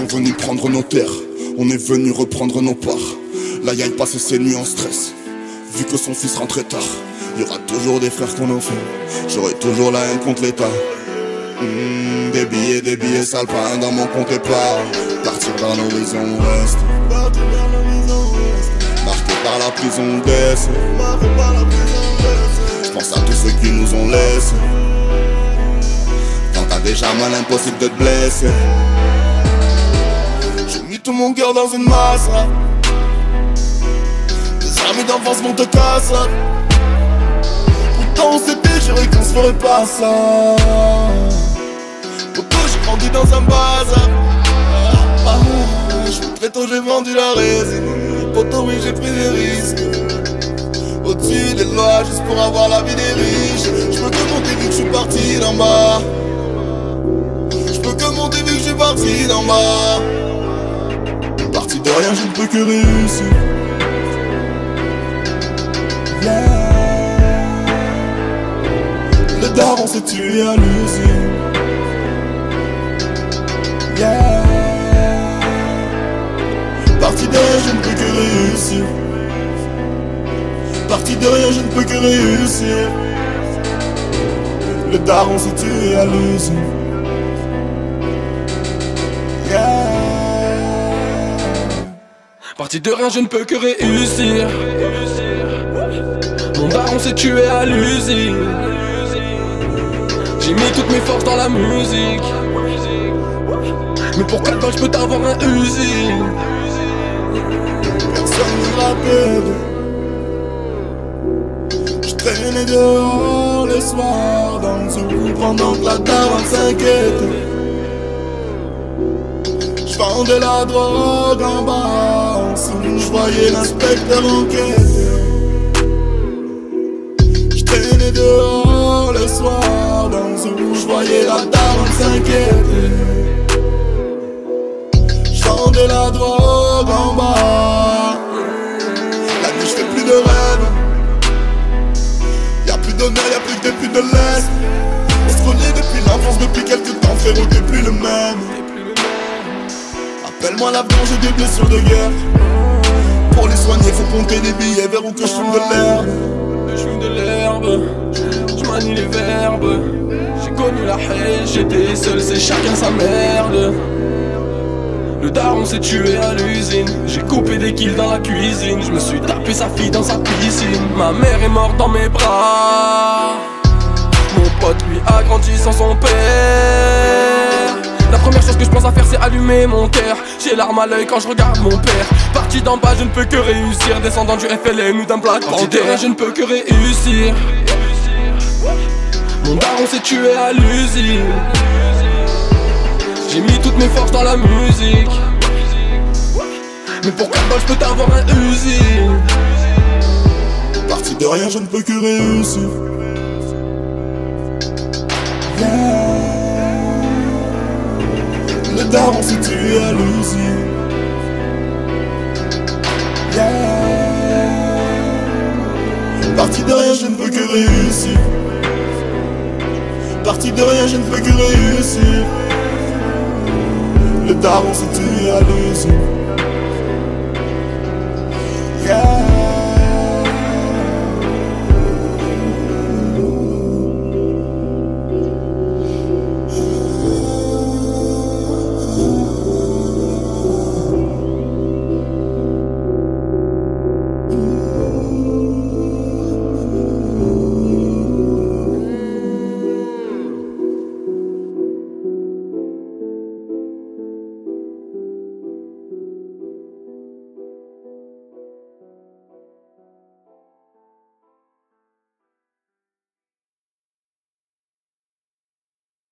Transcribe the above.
sont venus prendre nos terres, on est venus reprendre nos parts. La Yaï passe ses nuits en stress, vu que son fils rentrait tard. Y aura toujours des frères qu'on offre, j'aurai toujours la haine contre l'État. Des billets sales, pas un dans mon compte épargne. Partir vers l'horizon ouest, marqué par la prison d'Est. J'pense à tous ceux qui nous ont laissés. Quand t'as déjà mal, impossible de te blesser. J'ai mis tout mon cœur dans une masse. Des amis d'enfance vont te casser. Pourtant on s'était juré qu'on se ferait pas ça. Poto, j'ai grandi dans un bazar. Très tôt j'ai vendu la résine. Poto, oui j'ai pris des risques. Au-dessus des lois juste pour avoir la vie des riches. J'peux que monter vu que j'suis parti d'en bas. J'peux que monter vu que j'suis parti d'en bas. Parti de rien, je ne peux que réussir. Yeah. Le daron s'est tué à l'usine. Yeah. Parti de rien, je ne peux que réussir. Parti de rien, je ne peux que réussir. Le daron s'est tué à l'usine. Yeah. Parti de rien, je ne peux que réussir. Mon daron s'est tué à l'usine. J'ai mis toutes mes forces dans la musique. Mais pour 4 balles, je peux t'avoir un usine. Personne ne me rappelle. J'traînais dehors le soir dans ce coup pendant que la daronne s'inquiète. J'vendais la drogue en bas, en dessous j'voyais l'inspecteur enquêter. J'traînais dehors le soir dans ce coup j'voyais la daronne s'inquiéter. J'vendais la drogue en bas. La nuit j'fais plus de rêves. Y'a plus d'honneur, y'a plus que des putes de l'Est. On se connaît depuis l'enfance, depuis quelques temps, frérot, t'es plus le même. Appelle-moi l'avion, j'ai des blessures de guerre. Pour les soigner, faut compter des billets vers où que j'fume de l'herbe. J'fume de l'herbe, j'manie les verbes. J'ai connu la haine, j'étais seul, c'est chacun sa merde. Le daron s'est tué à l'usine. J'ai coupé des kills dans la cuisine. Je me suis tapé sa fille dans sa piscine. Ma mère est morte dans mes bras. Mon pote lui a grandi sans son père. La première chose que je pense à faire c'est allumer mon cœur. J'ai larmes à l'œil quand je regarde mon père. Parti d'en bas je ne peux que réussir. Descendant du FLN ou d'un Black Panther, je ne peux que réussir. Mon daron s'est tué à l'usine. J'ai mis toutes mes forces dans la musique. Mais pour 4 balles je peux t'avoir un usine. Parti de rien, je ne peux que réussir. Yeah. Le daron s'est tué à l'usine. Yeah. Parti de rien, je ne peux que réussir. Parti de rien, je ne peux que réussir. Le daron s'est tué à l'usine.